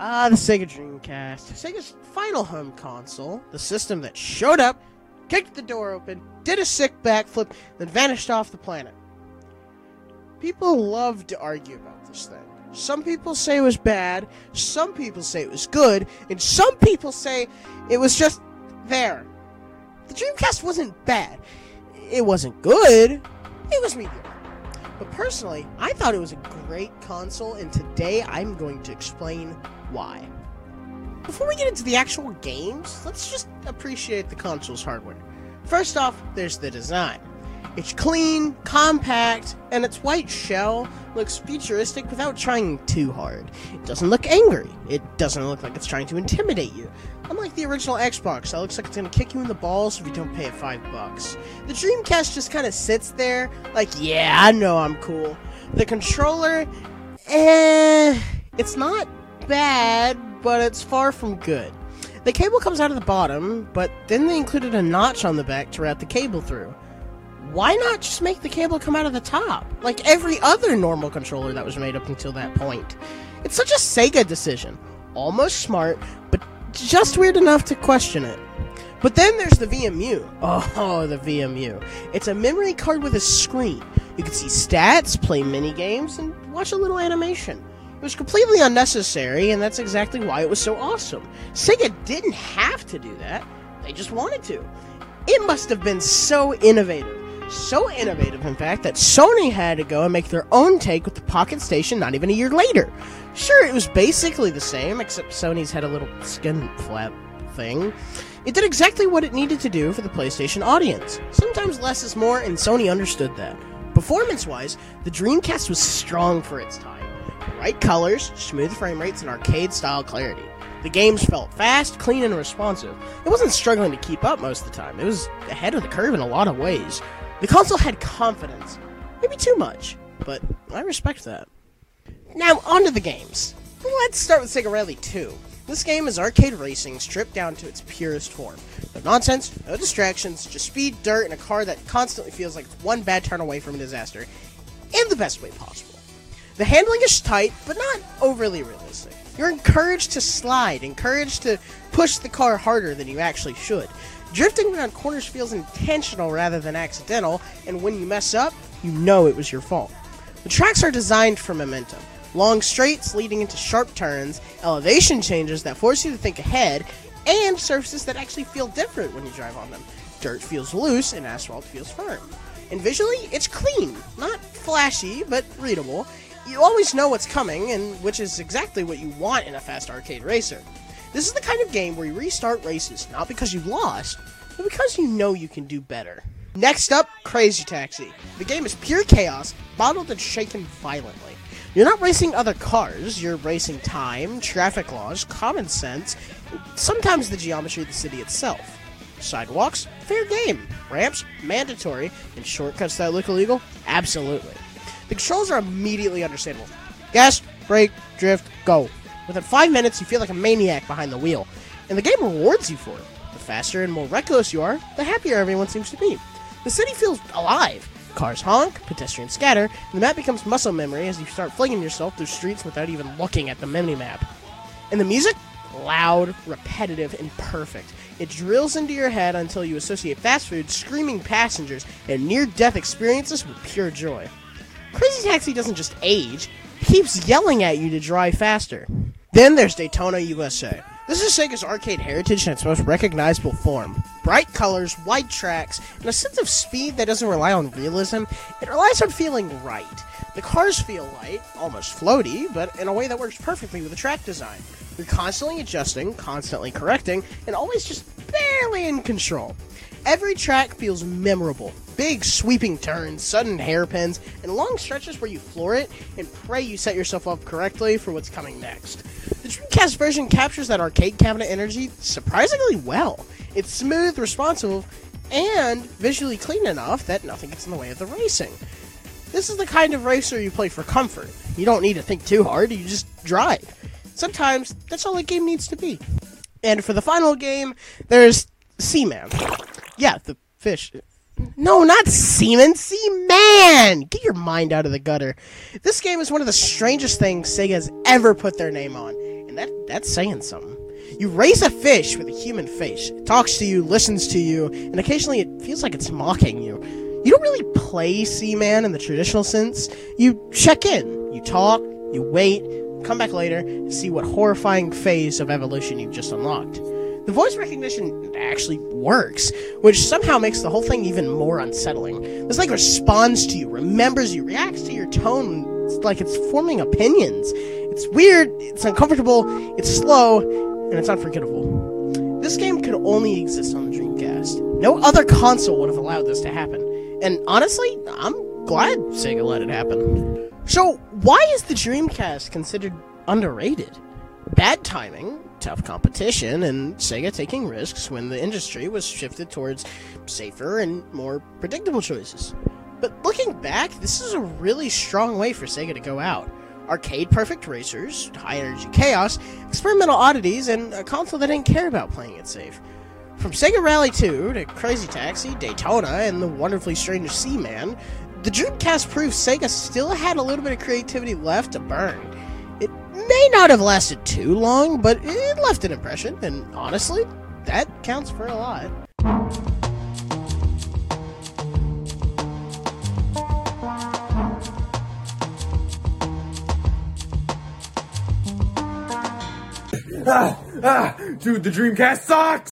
The Sega Dreamcast. Sega's final home console, the system that showed up, kicked the door open, did a sick backflip, then vanished off the planet. People love to argue about this thing. Some people say it was bad, some people say it was good, and some people say it was just there. The Dreamcast wasn't bad. It wasn't good. It was mediocre. But personally, I thought it was a great console, and today I'm going to explain why. Before we get into the actual games, let's just appreciate the console's hardware. First off, there's the design. It's clean, compact, and its white shell looks futuristic without trying too hard. It doesn't look angry. It doesn't look like it's trying to intimidate you. Unlike the original Xbox, that looks like it's going to kick you in the balls if you don't pay it $5. The Dreamcast just kind of sits there like, yeah, I know I'm cool. The controller, it's not bad, but it's far from good. The cable comes out of the bottom, but then they included a notch on the back to route the cable through. Why not just make the cable come out of the top, like every other normal controller that was made up until that point? It's such a Sega decision. Almost smart, but just weird enough to question it. But then there's the VMU. Oh, the VMU. It's a memory card with a screen. You can see stats, play mini-games, and watch a little animation. It was completely unnecessary, and that's exactly why it was so awesome. Sega didn't have to do that. They just wanted to. It must have been so innovative. So innovative, in fact, that Sony had to go and make their own take with the Pocket Station not even a year later. Sure, it was basically the same, except Sony's had a little skin flap thing. It did exactly what it needed to do for the PlayStation audience. Sometimes less is more, and Sony understood that. Performance-wise, the Dreamcast was strong for its time. Bright colors, smooth frame rates, and arcade-style clarity. The games felt fast, clean, and responsive. It wasn't struggling to keep up most of the time. It was ahead of the curve in a lot of ways. The console had confidence. Maybe too much, but I respect that. Now, on to the games. Let's start with Sega Rally 2. This game is arcade racing stripped down to its purest form. No nonsense, no distractions, just speed, dirt, and a car that constantly feels like it's one bad turn away from a disaster, in the best way possible. The handling is tight, but not overly realistic. You're encouraged to slide, encouraged to push the car harder than you actually should. Drifting around corners feels intentional rather than accidental, and when you mess up, you know it was your fault. The tracks are designed for momentum. Long straights leading into sharp turns, elevation changes that force you to think ahead, and surfaces that actually feel different when you drive on them. Dirt feels loose, and asphalt feels firm. And visually, it's clean. Not flashy, but readable. You always know what's coming, and which is exactly what you want in a fast arcade racer. This is the kind of game where you restart races, not because you've lost, but because you know you can do better. Next up, Crazy Taxi. The game is pure chaos, bottled and shaken violently. You're not racing other cars, you're racing time, traffic laws, common sense, sometimes the geometry of the city itself. Sidewalks? Fair game. Ramps? Mandatory. And shortcuts that look illegal? Absolutely. The controls are immediately understandable. Gas, brake, drift, go. Within 5 minutes, you feel like a maniac behind the wheel, and the game rewards you for it. The faster and more reckless you are, the happier everyone seems to be. The city feels alive. Cars honk, pedestrians scatter, and the map becomes muscle memory as you start flinging yourself through streets without even looking at the mini-map. And the music? Loud, repetitive, and perfect. It drills into your head until you associate fast food, screaming passengers, and near-death experiences with pure joy. Crazy Taxi doesn't just age, it keeps yelling at you to drive faster. Then there's Daytona USA. This is Sega's arcade heritage in its most recognizable form. Bright colors, wide tracks, and a sense of speed that doesn't rely on realism, it relies on feeling right. The cars feel light, almost floaty, but in a way that works perfectly with the track design. You're constantly adjusting, constantly correcting, and always just barely in control. Every track feels memorable. Big sweeping turns, sudden hairpins, and long stretches where you floor it and pray you set yourself up correctly for what's coming next. The Dreamcast version captures that arcade cabinet energy surprisingly well. It's smooth, responsive, and visually clean enough that nothing gets in the way of the racing. This is the kind of racer you play for comfort. You don't need to think too hard, you just drive. Sometimes, that's all a game needs to be. And for the final game, there's Seaman. Yeah, the fish. No, not Seaman, Seaman! Get your mind out of the gutter. This game is one of the strangest things Sega has ever put their name on. And and that's saying something. You raise a fish with a human face. It talks to you, listens to you, and occasionally it feels like it's mocking you. You don't really play Seaman in the traditional sense. You check in, you talk, you wait, come back later, and see what horrifying phase of evolution you've just unlocked. The voice recognition actually works, which somehow makes the whole thing even more unsettling. This thing responds to you, remembers you, reacts to your tone. It's like it's forming opinions. It's weird, it's uncomfortable, it's slow, and it's unforgettable. This game could only exist on the Dreamcast. No other console would have allowed this to happen. And honestly, I'm glad Sega let it happen. So, why is the Dreamcast considered underrated? Bad timing, tough competition, and Sega taking risks when the industry was shifted towards safer and more predictable choices. But looking back, this is a really strong way for Sega to go out. Arcade-perfect racers, high-energy chaos, experimental oddities, and a console that didn't care about playing it safe. From Sega Rally 2 to Crazy Taxi, Daytona, and the wonderfully strange Seaman, the Dreamcast proved Sega still had a little bit of creativity left to burn. It may not have lasted too long, but it left an impression, and honestly, that counts for a lot. Dude, the Dreamcast sucks!